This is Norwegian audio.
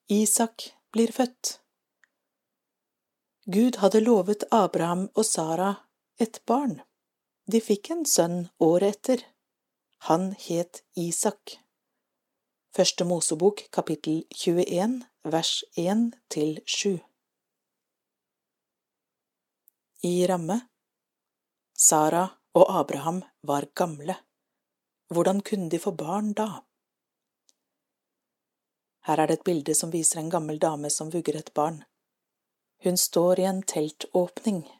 Isak blir født. Gud hadde lovet Abraham og Sara et barn. De fikk en sønn året etter. Han het Isak. Første Mosebok, kapittel 21, vers 1-7. I ramme. Sara og Abraham var gamle. Hvordan kunne de få barn da? Her er det et bilde som viser en gammel dame som vugger et barn. Hun står i en teltåpning